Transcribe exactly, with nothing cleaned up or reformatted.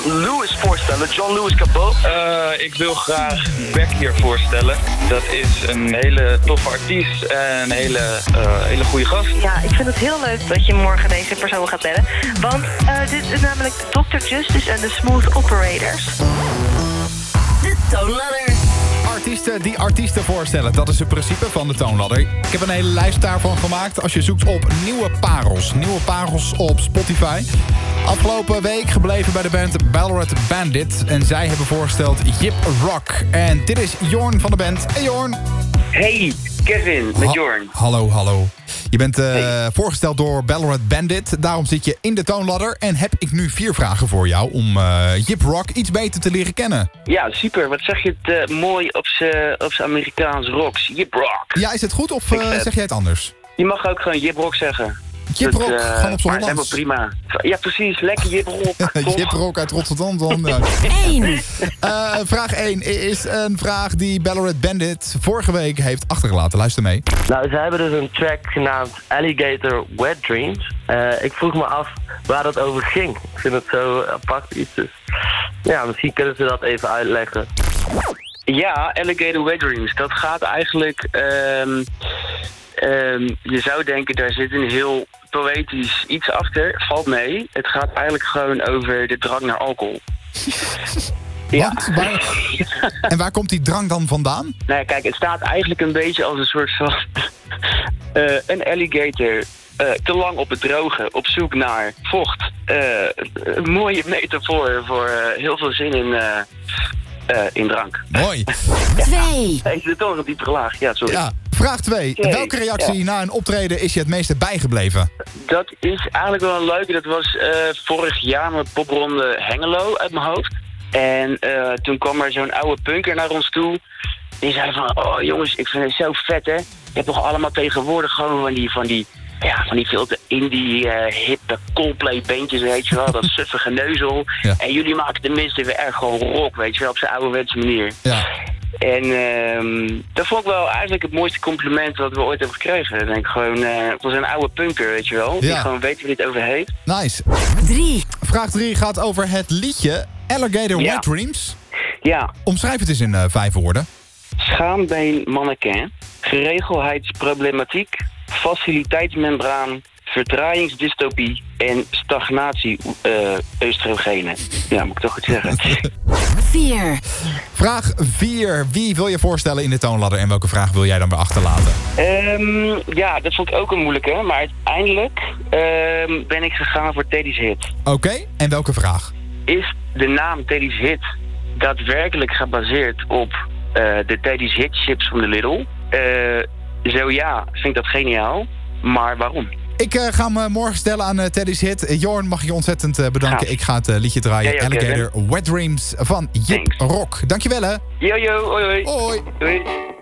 Lewis voorstellen, John Lewis Cabot. Uh, ik wil graag Beck hier voorstellen. Dat is een hele toffe artiest en een hele, uh, hele goede gast. Ja, ik vind het heel leuk dat je morgen deze persoon gaat bellen. Want uh, dit is namelijk dokter Justice en de Smooth Operators. De Toonladder. Artiesten die artiesten voorstellen, dat is het principe van de Toonladder. Ik heb een hele lijst daarvan gemaakt. Als je zoekt op nieuwe parels. Nieuwe parels op Spotify. Afgelopen week gebleven bij de band Ballarat Bandit. En zij hebben voorgesteld Jip Rock. En dit is Jorn van de band. Hey Jorn. Hey, Kevin, met Jorn. Ha- hallo, hallo. Je bent uh, hey. voorgesteld door Ballarat Bandit. Daarom zit je in de Toonladder. En heb ik nu vier vragen voor jou om uh, Jip Rock iets beter te leren kennen. Ja, super. Wat zeg je het uh, mooi op z'n Amerikaans rocks. Jip Rock. Ja, is het goed of uh, zeg jij het anders? Je mag ook gewoon Jip Rock zeggen. Jip Rock, uh, gewoon op z'n Hollands. Helemaal prima. Ja, precies. Lekker Jip Rock. Jip Rock uit Rotterdam dan. Ja. Eén. Uh, vraag één is een vraag die Ballarat Bandit vorige week heeft achtergelaten. Luister mee. Nou, ze hebben dus een track genaamd Alligator Wet Dreams. Uh, ik vroeg me af waar dat over ging. Ik vind het zo apart iets. Dus ja, misschien kunnen ze dat even uitleggen. Ja, Alligator Wet Dreams. Dat gaat eigenlijk... Um, um, je zou denken, daar zit een heel poëtisch iets achter. Valt mee. Het gaat eigenlijk gewoon over de drang naar alcohol. Ja. Wat? Waar... En waar komt die drang dan vandaan? Nou ja, kijk, het staat eigenlijk een beetje als een soort van... uh, een alligator... Uh, te lang op het droge, op zoek naar vocht. Uh, een mooie metafoor voor uh, heel veel zin in, uh, uh, in drank. Mooi. Twee. Hij zit toch een diepere laag. Ja, sorry. Ja, vraag twee. Okay. Welke reactie ja. na een optreden is je het meeste bijgebleven? Dat is eigenlijk wel een leuke. Dat was uh, vorig jaar mijn popronde Hengelo uit mijn hoofd. En uh, toen kwam er zo'n oude punker naar ons toe. Die zei van, oh jongens, ik vind het zo vet hè. Je hebt toch allemaal tegenwoordig gewoon van die... Van die Ja, van die veel te indie, uh, hippe Coldplay bandjes, weet je wel. Dat suffe geneuzel. Ja. En jullie maken tenminste weer echt gewoon rock, weet je wel, op zijn ouderwetse manier. Ja. En uh, dat vond ik wel eigenlijk het mooiste compliment wat we ooit hebben gekregen. Ik denk gewoon, uh, het was een oude punker, weet je wel. Die ja. gewoon weet wie dit over heeft. Nice. Drie. Vraag drie gaat over het liedje Alligator ja. Wet Dreams. Ja. Omschrijf het eens in uh, vijf woorden. Schaambeen mannequin, geregeldheidsproblematiek, faciliteitsmembraan, verdraaiingsdystopie en stagnatie-oestrogenen. Uh, ja, moet ik toch goed zeggen. Vier. Vraag vier. Wie wil je voorstellen in de Toonladder en welke vraag wil jij dan weer achterlaten? Um, ja, dat vond ik ook een moeilijke, maar uiteindelijk um, ben ik gegaan voor Teddy's Hit. Oké, okay, en welke vraag? Is de naam Teddy's Hit daadwerkelijk gebaseerd op uh, de Teddy's Hit chips van de Lidl? Uh, Zo ja, vind ik dat geniaal. Maar waarom? Ik uh, ga me morgen stellen aan uh, Teddy's Hit. Uh, Jorn, mag je ontzettend uh, bedanken. Gaaf. Ik ga het uh, liedje draaien. Ja, Alligator okay, Wet Dreams van Jip Rock. Dankjewel hè. Yo yo, hoi hoi. Hoi. Doei.